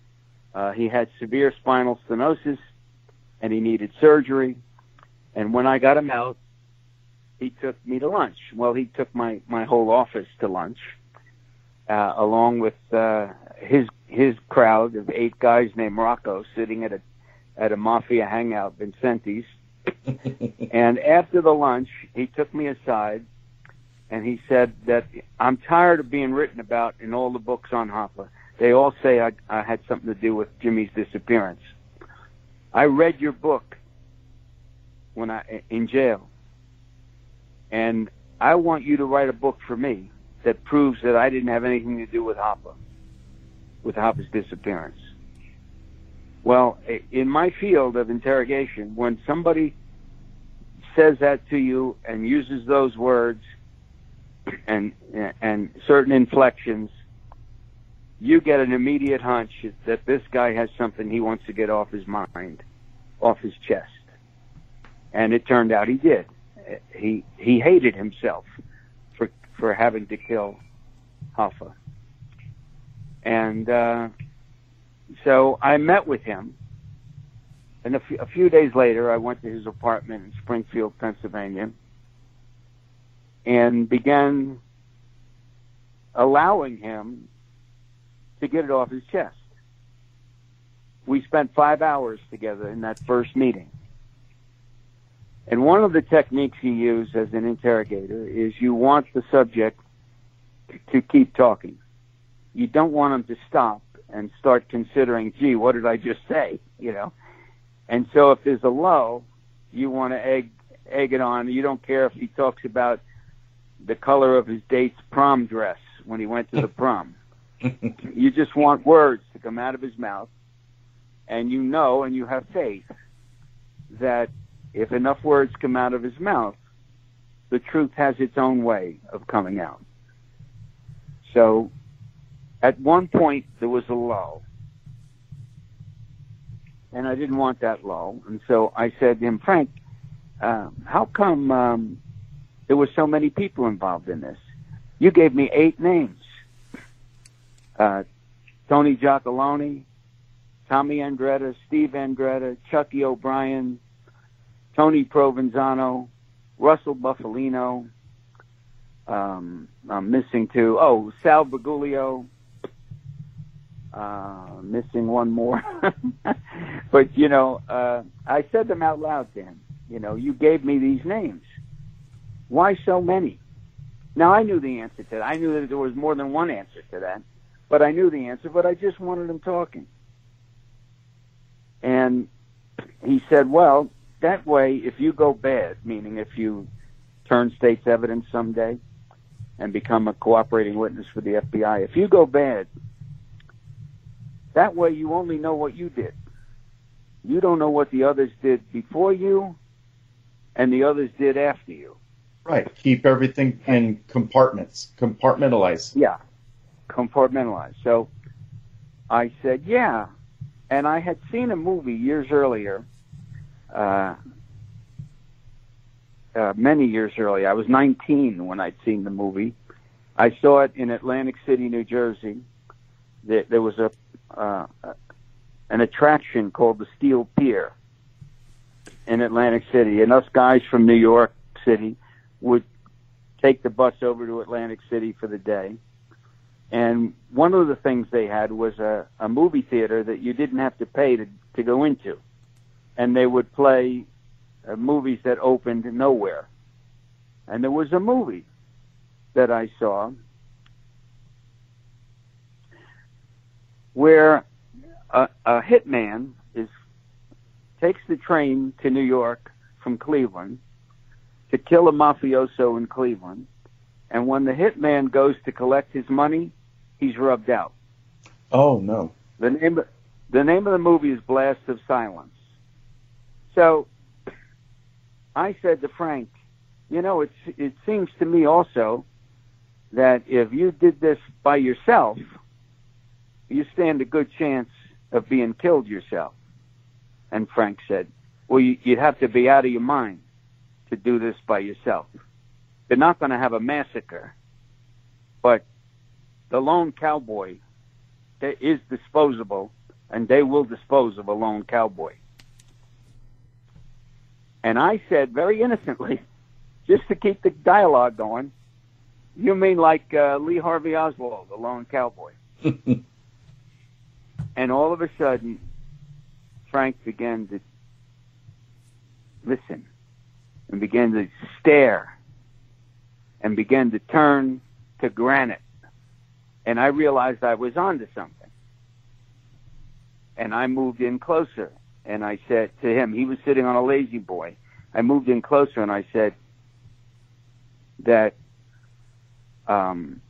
Uh, he had severe spinal stenosis, and he needed surgery. And when I got him out, he took me to lunch. Well, he took my, my whole office to lunch, uh, along with uh, his his crowd of eight guys named Rocco sitting at a at a mafia hangout, Vincenti's. And after the lunch, he took me aside, and he said that I'm tired of being written about in all the books on Hoffa. They all say I, I had something to do with Jimmy's disappearance. I read your book when I in jail, and I want you to write a book for me that proves that I didn't have anything to do with Hoffa, with Hoffa's disappearance. Well, in my field of interrogation, when somebody says that to you and uses those words and and certain inflections, you get an immediate hunch that this guy has something he wants to get off his mind, off his chest. And it turned out he did. He he hated himself for for having to kill Hoffa. And uh, so I met with him, and a, f- a few days later I went to his apartment in Springfield, Pennsylvania, and began allowing him to get it off his chest. We spent five hours together in that first meeting. And one of the techniques you use as an interrogator is you want the subject to keep talking. You don't want him to stop and start considering, gee, what did I just say? You know? And so if there's a lull, you want to egg, egg it on. You don't care if he talks about the color of his date's prom dress when he went to the prom. You just want words to come out of his mouth, and you know and you have faith that if enough words come out of his mouth, the truth has its own way of coming out. So at one point there was a lull, and I didn't want that lull, and so I said to him, Frank, uh, how come um, there were so many people involved in this? You gave me eight names. Uh, Tony Giacalone, Tommy Andretta, Steve Andretta, Chucky O'Brien, Tony Provenzano, Russell Buffalino, um, I'm missing two. Oh, Sal Bergoglio, uh, missing one more. But, you know, uh, I said them out loud to him. You know, you gave me these names. Why so many? Now, I knew the answer to that. I knew that there was more than one answer to that. But I knew the answer, but I just wanted him talking. And he said, well, that way, if you go bad, meaning if you turn state's evidence someday and become a cooperating witness for the F B I, if you go bad, that way you only know what you did. You don't know what the others did before you and the others did after you. Right. Keep everything in compartments. Compartmentalize. Yeah. Compartmentalized. So I said, yeah. And I had seen a movie years earlier, uh, uh, many years earlier. I was nineteen when I'd seen the movie. I saw it in Atlantic City, New Jersey. There, there was a uh, an attraction called the Steel Pier in Atlantic City, and us guys from New York City would take the bus over to Atlantic City for the day. And one of the things they had was a, a movie theater that you didn't have to pay to, to go into. And they would play uh, movies that opened nowhere. And there was a movie that I saw where a, a hitman is takes the train to New York from Cleveland to kill a mafioso in Cleveland. And when the hitman goes to collect his money, he's rubbed out. Oh, no. The name of, the name of the movie is Blast of Silence. So I said to Frank, you know, it's, it seems to me also that if you did this by yourself, you stand a good chance of being killed yourself. And Frank said, well, you, you'd have to be out of your mind to do this by yourself. They're not going to have a massacre, but the lone cowboy is disposable and they will dispose of a lone cowboy. And I said very innocently, just to keep the dialogue going, you mean like uh, Lee Harvey Oswald, the lone cowboy? And all of a sudden, Frank began to listen and began to stare and began to turn to granite. And I realized I was onto something. And I moved in closer. And I said to him, he was sitting on a lazy boy. I moved in closer and I said that um,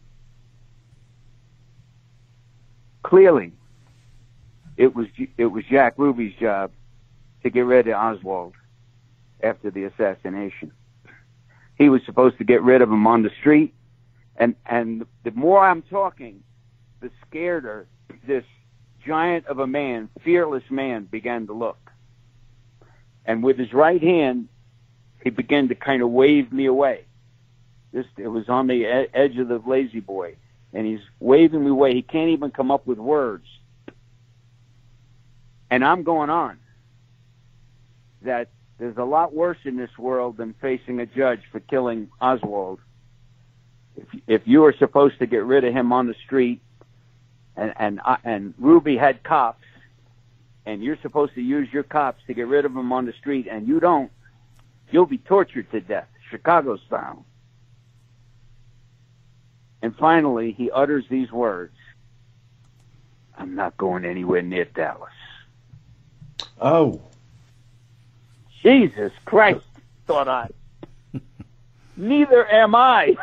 clearly it was it was Jack Ruby's job to get rid of Oswald after the assassination. He was supposed to get rid of him on the street. And, and the more I'm talking, the scareder this giant of a man, fearless man, began to look. And with his right hand, he began to kind of wave me away. This, it was on the ed- edge of the lazy boy. And he's waving me away. He can't even come up with words. And I'm going on that there's a lot worse in this world than facing a judge for killing Oswald. If, if you were supposed to get rid of him on the street, and and uh, and Ruby had cops, and you're supposed to use your cops to get rid of him on the street, and you don't, you'll be tortured to death, Chicago style. And finally, he utters these words: "I'm not going anywhere near Dallas." Oh. Jesus Christ, thought I. Neither am I.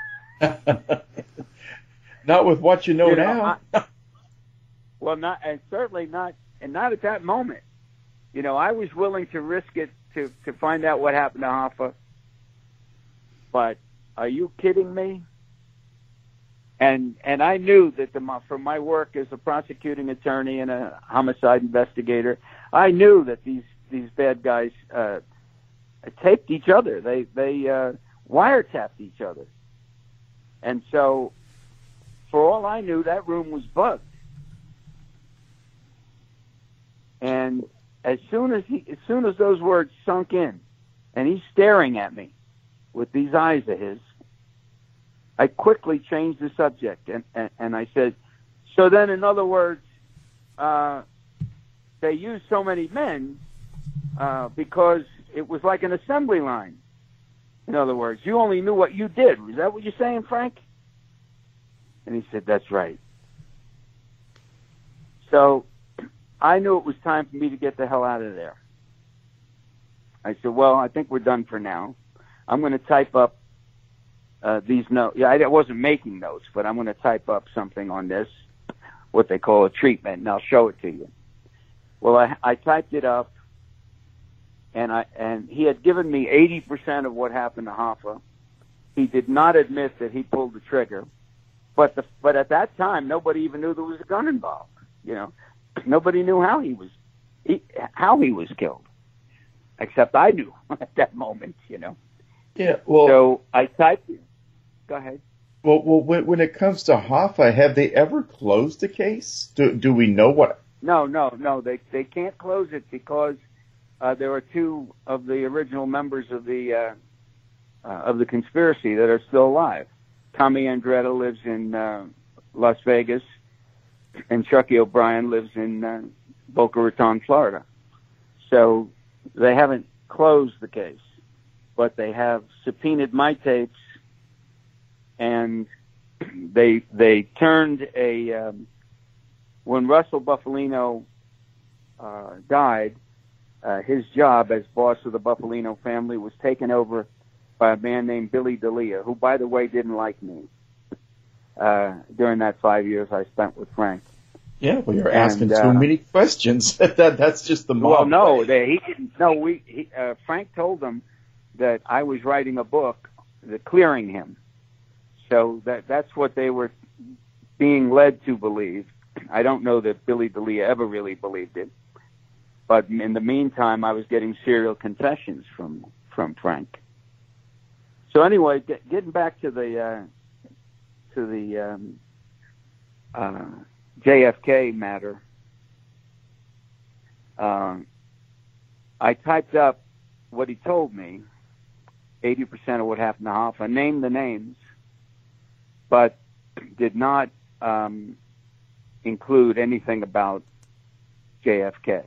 Not with what you know, you know now. I, well, not, and certainly not, and not at that moment. You know, I was willing to risk it to, to find out what happened to Hoffa. But are you kidding me? And and I knew that the, from my work as a prosecuting attorney and a homicide investigator, I knew that these these bad guys uh, taped each other. They they uh, wiretapped each other. And so, for all I knew, that room was bugged. And as soon as he, as soon as those words sunk in, and he's staring at me with these eyes of his, I quickly changed the subject, and and, and I said, "So then, in other words, uh, they used so many men uh, because it was like an assembly line. In other words, you only knew what you did. Is that what you're saying, Frank?" And he said, "That's right." So I knew it was time for me to get the hell out of there. I said, "Well, I think we're done for now. I'm going to type up uh, these notes." Yeah, I wasn't making notes, but I'm going to type up something on this, what they call a treatment, and I'll show it to you. Well, I, I typed it up. And I and he had given me eighty percent of what happened to Hoffa. He did not admit that he pulled the trigger, but the but at that time nobody even knew there was a gun involved. You know, nobody knew how he was he, how he was killed, except I knew at that moment. You know. Yeah. Well. So I typed it. Go ahead. Well, well, when, when it comes to Hoffa, have they ever closed the case? Do do we know what? No, no, no. They they can't close it because. Uh, there are two of the original members of the uh, uh, of the conspiracy that are still alive. Tommy Andretta lives in uh, Las Vegas, and Chucky O'Brien lives in uh, Boca Raton, Florida. So they haven't closed the case, but they have subpoenaed my tapes, and they they turned a um, when Russell Buffalino uh, died. Uh, his job as boss of the Buffalino family was taken over by a man named Billy D'Elia, who, by the way, didn't like me uh, during that five years I spent with Frank. Yeah, well, you're asking and, too uh, many questions. that That's just the mob. Well, no, they, he didn't. No, we. He, uh, Frank told them that I was writing a book, the clearing him. So that that's what they were being led to believe. I don't know that Billy D'Elia ever really believed it. But in the meantime, I was getting serial confessions from, from Frank. So anyway, get, getting back to the uh, to the um, uh, J F K matter, um, I typed up what he told me, eighty percent of what happened to Hoffa, named the names, but did not um, include anything about J F K.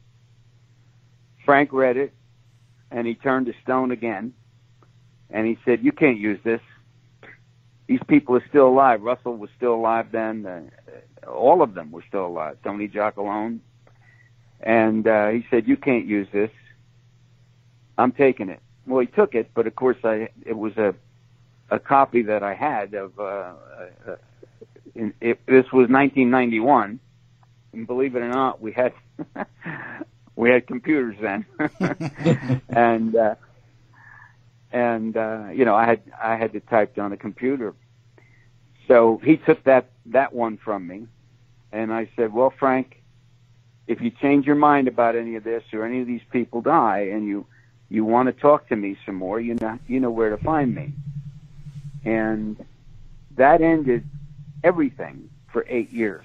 Frank read it, and he turned to stone again, and he said, "You can't use this. These people are still alive." Russell was still alive then. Uh, all of them were still alive. Tony Giacalone. And uh, he said, "You can't use this. I'm taking it." Well, he took it, but of course, I it was a a copy that I had of. Uh, uh, in, it, this was nineteen ninety-one, and believe it or not, we had we had computers then, and uh, and uh, you know, I had I had to type on a computer. So he took that that one from me, and I said, "Well, Frank, if you change your mind about any of this or any of these people die, and you you want to talk to me some more, you know you know where to find me." And that ended everything for eight years.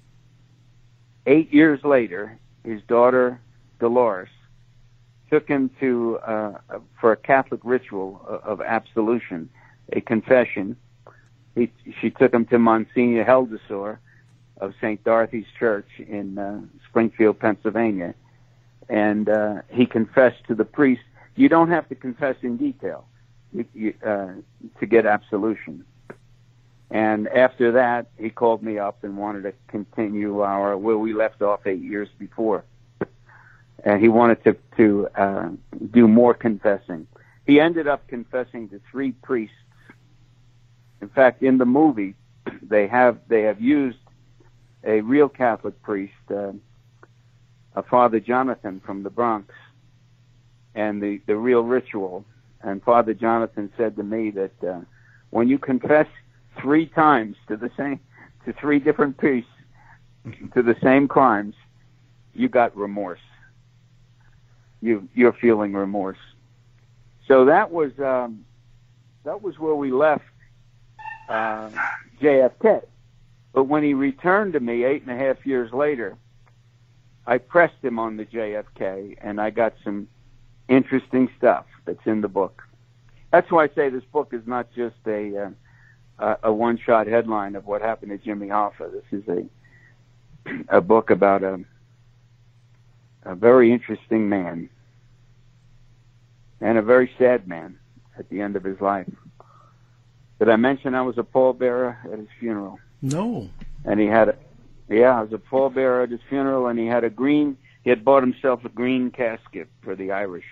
Eight years later, his daughter Dolores took him to uh, for a Catholic ritual of absolution, a confession. He, she took him to Monsignor Heldesor of Saint Dorothy's Church in uh, Springfield, Pennsylvania, and uh, he confessed to the priest. You don't have to confess in detail you, you, uh, to get absolution. And after that, he called me up and wanted to continue our where we left off eight years before. And he wanted to to uh, do more confessing. He ended up confessing to three priests. In fact, in the movie, they have they have used a real Catholic priest, uh, a Father Jonathan from the Bronx, and the, the real ritual. And Father Jonathan said to me that uh, when you confess three times to the same to three different priests to the same crimes, you got remorse. You you're feeling remorse. So that was um, that was where we left uh, J F K. But when he returned to me eight and a half years later, I pressed him on the J F K, and I got some interesting stuff that's in the book. That's why I say this book is not just a uh, a one-shot headline of what happened to Jimmy Hoffa. This is a a book about a a very interesting man and a very sad man at the end of his life. Did I mention I was a pallbearer at his funeral? No. And he had a, yeah, I was a pallbearer at his funeral, and he had a green, he had bought himself a green casket for the Irish.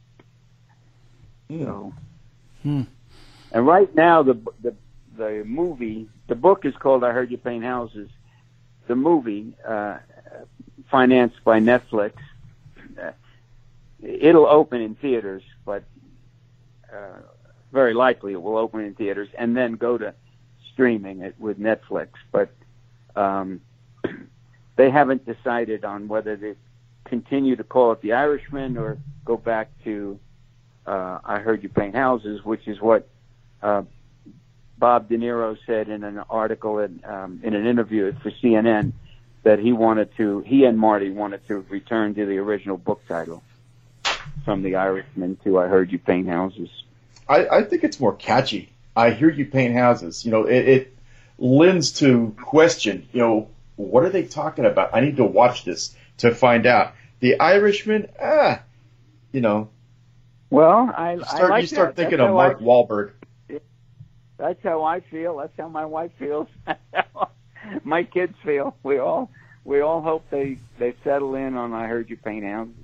Mm. So, hmm. And right now, the, the, the movie, the book is called I Heard You Paint Houses. The movie, uh, financed by Netflix, uh, it'll open in theaters, but uh, very likely it will open in theaters and then go to streaming it with Netflix. But um, they haven't decided on whether they continue to call it The Irishman or go back to uh, I Heard You Paint Houses, which is what uh, Bob De Niro said in an article in, um, in an interview for C N N, that he wanted to, he and Marty wanted to return to the original book title, From the Irishman to I Heard You Paint Houses. I, I think it's more catchy. I Hear You Paint Houses. You know, it, it lends to question, you know, what are they talking about? I need to watch this to find out. The Irishman, ah, you know. Well, I, you start, I like you start that. thinking That's of Mark I, Wahlberg. That's how I feel. That's how my wife feels. My kids feel. We all we all hope they, they settle in on I Heard You Paint Houses.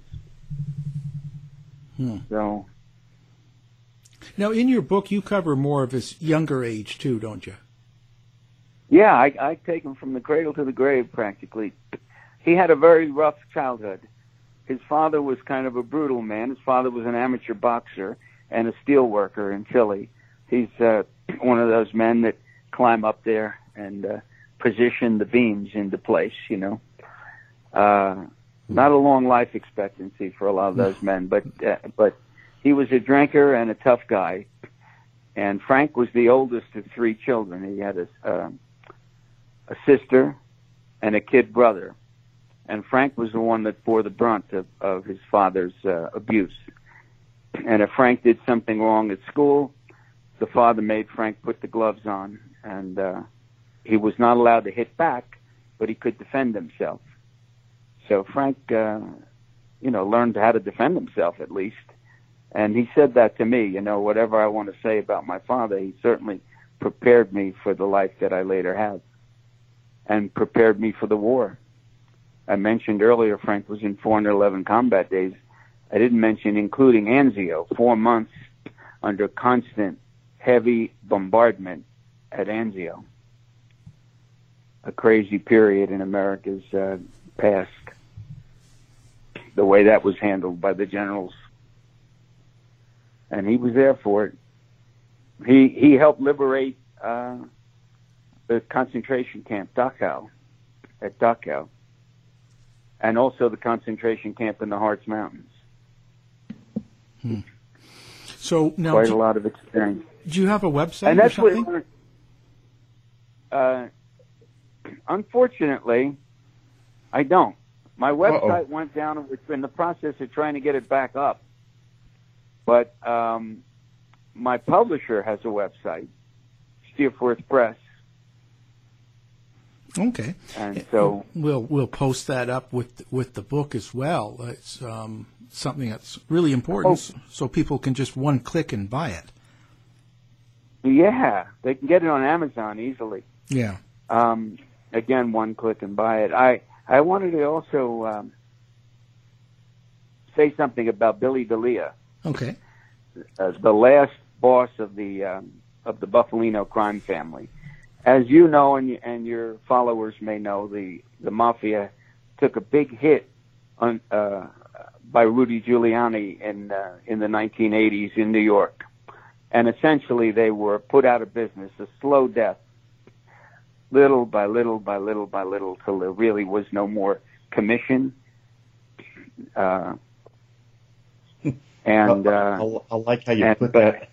Hmm. So. Now, in your book, you cover more of his younger age, too, don't you? Yeah, I, I take him from the cradle to the grave, practically. He had a very rough childhood. His father was kind of a brutal man. His father was an amateur boxer and a steel worker in Philly. He's uh, one of those men that climb up there and uh, position the beams into place, you know. Uh, not a long life expectancy for a lot of those men, but uh, but he was a drinker and a tough guy. And Frank was the oldest of three children. He had a, uh, a sister and a kid brother. and Frank was the one that bore the brunt of, of his father's uh, abuse. And if Frank did something wrong at school, the father made Frank put the gloves on, and uh, he was not allowed to hit back, but he could defend himself. So Frank, uh, you know, learned how to defend himself at least. And he said that to me, you know, whatever I want to say about my father, he certainly prepared me for the life that I later had and prepared me for the war. I mentioned earlier Frank was in four hundred eleven combat days. I didn't mention including Anzio, four months under constant heavy bombardment at Anzio. A crazy period in America's uh, past. The way that was handled by the generals. And he was there for it. He he helped liberate uh, the concentration camp, Dachau, at Dachau, and also the concentration camp in the Harz Mountains. Hmm. So now, quite do, a lot of experience. Do you have a website and that's or something? What, uh, unfortunately, I don't. My website Uh-oh. went down, and we're in the process of trying to get it back up. But um, my publisher has a website, Steerforth Press. Okay. And so we'll we'll post that up with with the book as well. It's um, something that's really important, oh. so people can just one click and buy it. Yeah, they can get it on Amazon easily. Yeah. Um, again, one click and buy it. I I wanted to also um, say something about Billy D'Elia. Okay. Uh, the last boss of the um, of the Buffalino crime family. As you know, and, and your followers may know, the, the mafia took a big hit on, uh, by Rudy Giuliani in uh, in the nineteen eighties in New York, and essentially they were put out of business, a slow death, little by little by little by little, till there really was no more commission. Uh, and uh, I, I like how you and, put that.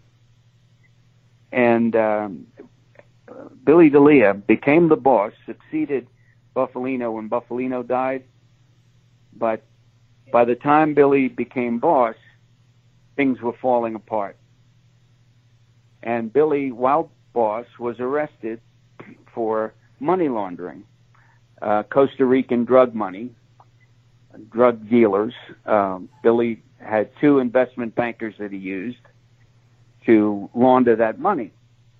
And um, Billy D'Elia became the boss, succeeded Buffalino when Buffalino died. But by the time Billy became boss, things were falling apart. And Billy, while boss, was arrested for money laundering, uh, Costa Rican drug money, drug dealers. Um, Billy had two investment bankers that he used to launder that money.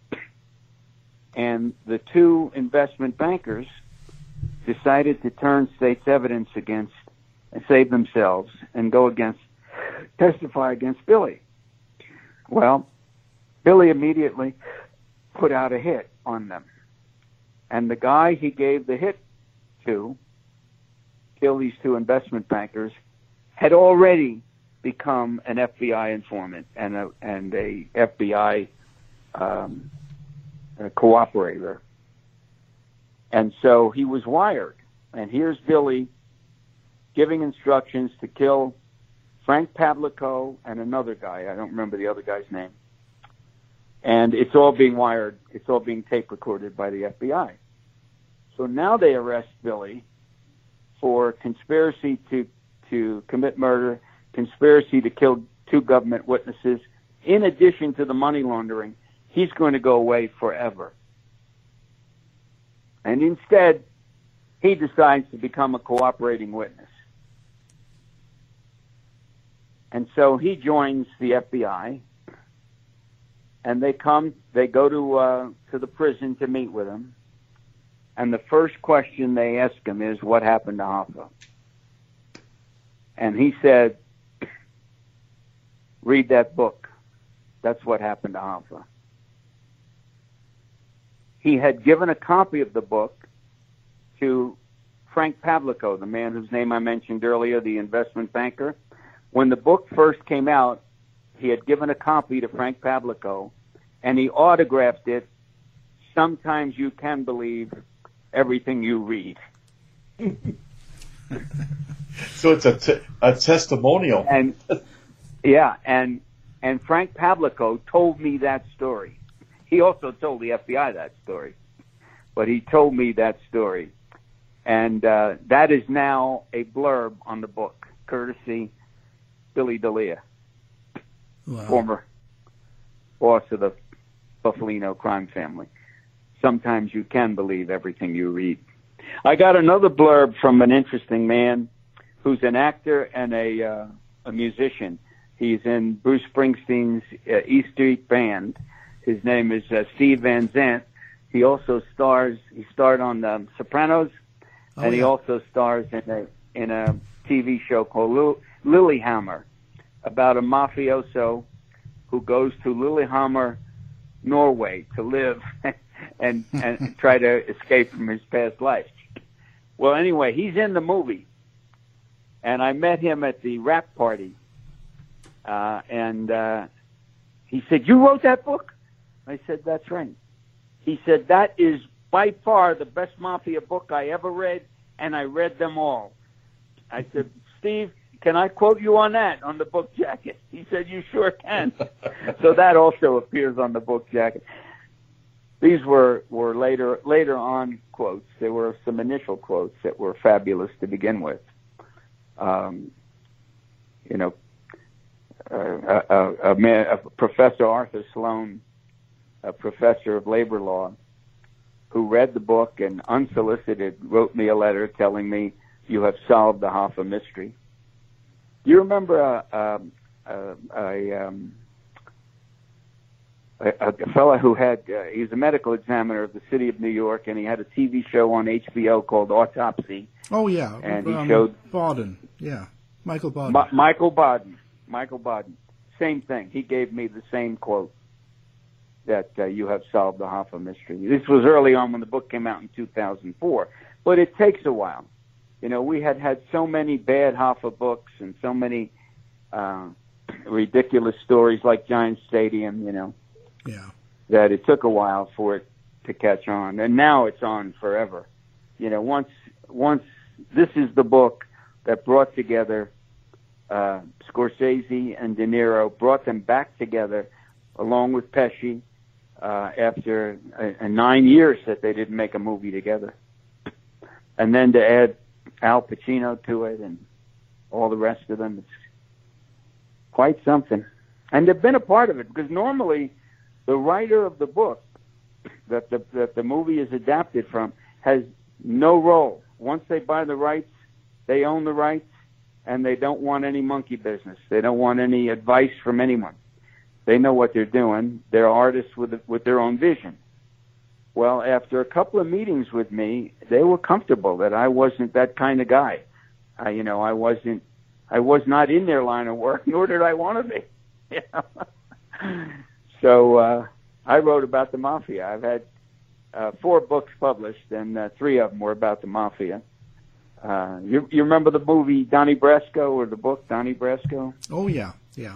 And the two investment bankers decided to turn state's evidence against and save themselves and go against, testify against Billy. Well, Billy immediately put out a hit on them. And the guy he gave the hit to, kill these two investment bankers, had already become an F B I informant and a, and a F B I um, a cooperator. And so he was wired. And here's Billy giving instructions to kill Frank Pavlico and another guy. I don't remember the other guy's name. And it's all being wired. It's all being tape recorded by the F B I. So now they arrest Billy for conspiracy to, to commit murder, conspiracy to kill two government witnesses. In addition to the money laundering, he's going to go away forever. And instead, he decides to become a cooperating witness. And so he joins the F B I, and they come, they go to uh, to the prison to meet with him. And the first question they ask him is, what happened to Hoffa? And he said, read that book. That's what happened to Hoffa. He had given a copy of the book to Frank Pavlico, the man whose name I mentioned earlier, the investment banker. When the book first came out, he had given a copy to Frank Pavlico, and he autographed it. Sometimes you can believe everything you read. So it's a, t- a testimonial. And yeah, and and Frank Pavlico told me that story. He also told the F B I that story, but he told me that story. And uh, that is now a blurb on the book, courtesy Billy D'Elia, wow. former boss of the Buffalino crime family. Sometimes you can believe everything you read. I got another blurb from an interesting man who's an actor and a uh, a musician. He's in Bruce Springsteen's uh, E Street Band. His name is uh, Steve Van Zandt. He also stars. He starred on um, Sopranos, oh, and he yeah. also stars in a in a T V show called Lil- Lilyhammer, about a mafioso who goes to Lillehammer, Norway, to live and and try to escape from his past life. Well, anyway, he's in the movie, and I met him at the rap party, uh, and uh, he said, "You wrote that book?" I said, "That's right." He said, "That is by far the best mafia book I ever read, and I read them all." I said, "Steve, can I quote you on that, on the book jacket?" He said, "You sure can." So that also appears on the book jacket. These were, were later later on quotes. There were some initial quotes that were fabulous to begin with. Um, you know, uh, a, a, a, man, a Professor Arthur Sloan, a professor of labor law, who read the book and unsolicited wrote me a letter telling me, "You have solved the Hoffa mystery." Do you remember a, a, a, a, um, a, a fellow who had, uh, he was a medical examiner of the city of New York, and he had a T V show on H B O called Autopsy. Oh, yeah. And um, he showed... Bauden, yeah. Michael Bauden. Ma- Michael Bauden. Michael Bauden. Same thing. He gave me the same quote, that uh, you have solved the Hoffa mystery. This was early on when the book came out in two thousand four. But it takes a while. You know, we had had so many bad Hoffa books and so many uh, ridiculous stories like Giant Stadium, you know, yeah, that it took a while for it to catch on. And now it's on forever. You know, once once this is the book that brought together uh, Scorsese and De Niro, brought them back together along with Pesci uh, after uh, nine years that they didn't make a movie together. And then to add Al Pacino to it and all the rest of them, it's quite something. And they've been a part of it, because normally the writer of the book that the, that the movie is adapted from has no role. Once they buy the rights, they own the rights, and they don't want any monkey business. They don't want any advice from anyone. They know what they're doing. They're artists with with their own vision. Well, after a couple of meetings with me, they were comfortable that I wasn't that kind of guy. I, you know, I wasn't, I was not in their line of work, nor did I want to be. You know? So uh, I wrote about the mafia. I've had uh, four books published, and uh, three of them were about the mafia. Uh, you, you remember the movie Donnie Brasco, or the book Donnie Brasco? Oh, yeah, yeah.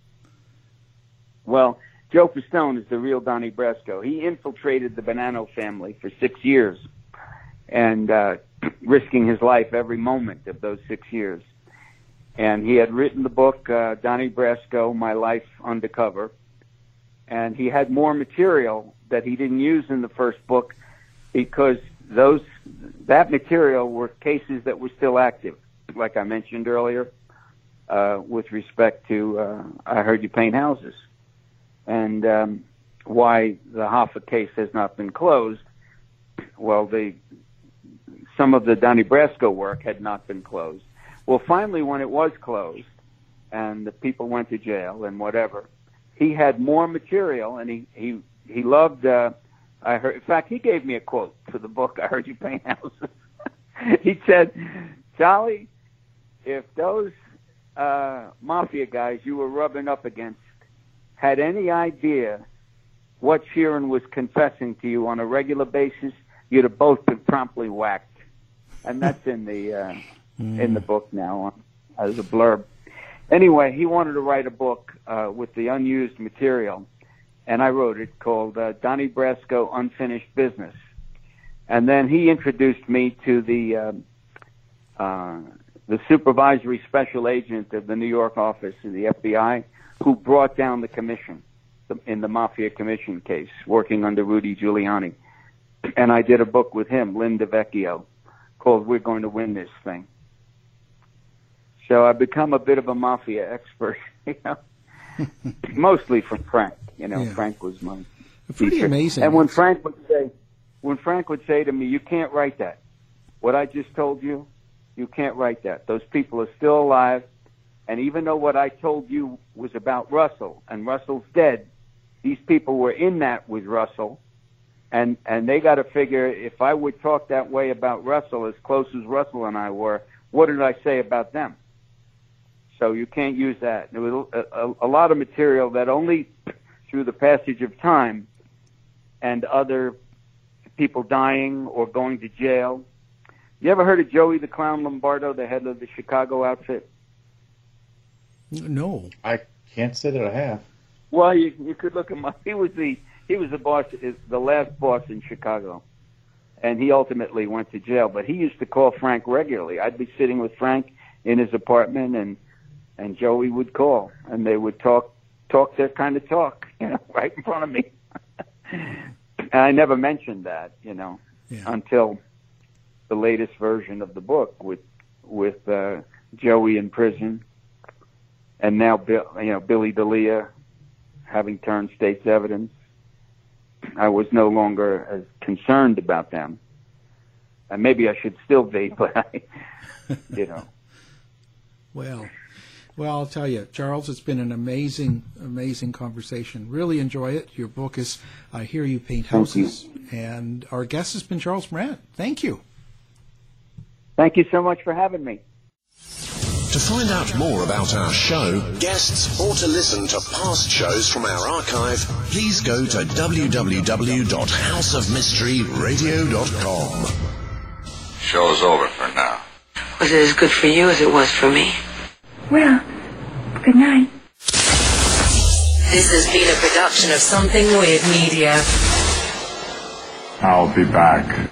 Well, Joe Pistone is the real Donnie Brasco. He infiltrated the Bonanno family for six years and uh, risking his life every moment of those six years. And he had written the book, uh, Donnie Brasco, My Life Undercover, and he had more material that he didn't use in the first book because those that material were cases that were still active, like I mentioned earlier, uh, with respect to uh, I Heard You Paint Houses. And um, why the Hoffa case has not been closed. Well, the some of the Donnie Brasco work had not been closed. Well, finally, when it was closed and the people went to jail and whatever, he had more material, and he he he loved. Uh, I heard. In fact, he gave me a quote for the book I Heard You Paint Houses. He said, "Charlie, if those uh, mafia guys you were rubbing up against had any idea what Sheeran was confessing to you on a regular basis, you'd have both been promptly whacked." And that's in the uh, mm. in the book now uh, as a blurb. Anyway, he wanted to write a book uh, with the unused material, and I wrote it, called uh, Donnie Brasco Unfinished Business. And then he introduced me to the uh, uh, the supervisory special agent of the New York office of the F B I, who brought down the commission in the Mafia Commission case, working under Rudy Giuliani. And I did a book with him, Lynn DeVecchio, called We're Going to Win This Thing. So I've become a bit of a mafia expert, you know, mostly from Frank. You know, yeah. Frank was my pretty teacher. Amazing. And when Frank would say, when Frank would say to me, "You can't write that. What I just told you, you can't write that. Those people are still alive, and even though what I told you was about Russell, and Russell's dead, these people were in that with Russell, and and they got to figure if I would talk that way about Russell, as close as Russell and I were, what did I say about them? So you can't use that." There was a, a, a lot of material that only through the passage of time and other people dying or going to jail. You ever heard of Joey the Clown Lombardo, the head of the Chicago outfit? No. I can't say that I have. Well, you you could look him up. He was the he was the boss, the last boss in Chicago, and he ultimately went to jail. But he used to call Frank regularly. I'd be sitting with Frank in his apartment, and and Joey would call, and they would talk talk their kind of talk, you know, right in front of me. And I never mentioned that, you know, yeah. until the latest version of the book with with uh, Joey in prison, and now Bill, you know, Billy D'Elia having turned state's evidence. I was no longer as concerned about them, and maybe I should still be, but I, you know. Well, well, I'll tell you, Charles, it's been an amazing, amazing conversation. Really enjoy it. Your book is I Hear You Paint Houses, and our guest has been Charles Marant. Thank you. Thank you so much for having me. To find out more about our show, guests, or to listen to past shows from our archive, please go to w w w dot house of mystery radio dot com. Show's over for now. Was it as good for you as it was for me? Well, good night. This has been a production of Something Weird Media. I'll be back.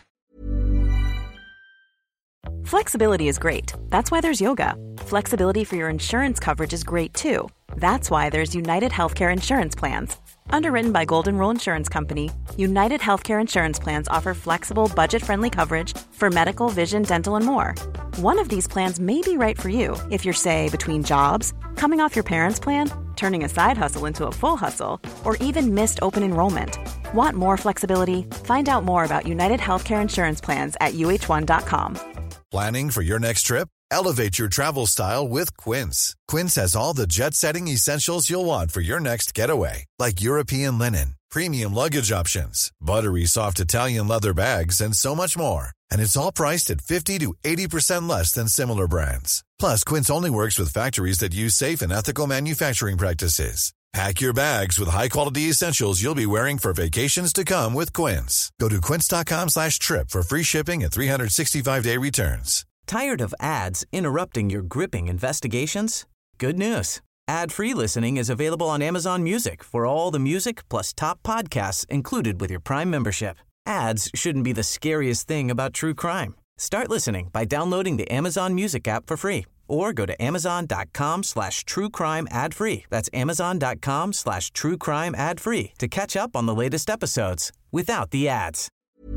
Flexibility is great. That's why there's yoga. Flexibility for your insurance coverage is great too. That's why there's United Healthcare Insurance Plans. Underwritten by Golden Rule Insurance Company, United Healthcare Insurance Plans offer flexible, budget-friendly coverage for medical, vision, dental, and more. One of these plans may be right for you if you're, say, between jobs, coming off your parents' plan, turning a side hustle into a full hustle, or even missed open enrollment. Want more flexibility? Find out more about United Healthcare Insurance Plans at U H one dot com. Planning for your next trip? Elevate your travel style with Quince. Quince has all the jet-setting essentials you'll want for your next getaway, like European linen, premium luggage options, buttery soft Italian leather bags, and so much more. And it's all priced at fifty to eighty percent less than similar brands. Plus, Quince only works with factories that use safe and ethical manufacturing practices. Pack your bags with high-quality essentials you'll be wearing for vacations to come with Quince. Go to quince dot com slash trip for free shipping and three sixty-five day returns. Tired of ads interrupting your gripping investigations? Good news. Ad-free listening is available on Amazon Music for all the music plus top podcasts included with your Prime membership. Ads shouldn't be the scariest thing about true crime. Start listening by downloading the Amazon Music app for free or go to amazon.com slash true crime ad free. That's amazon.com slash true crime ad free to catch up on the latest episodes without the ads.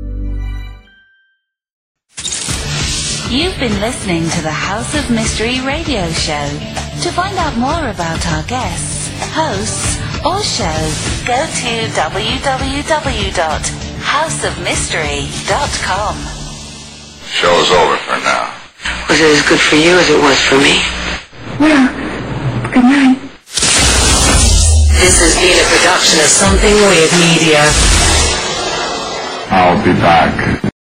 You've been listening to the House of Mystery radio show. To find out more about our guests, hosts, or shows, go to w w w dot house of mystery dot com. Show's over for now. Was it as good for you as it was for me? Well, good night. This has been a production of Something Weird Media. I'll be back.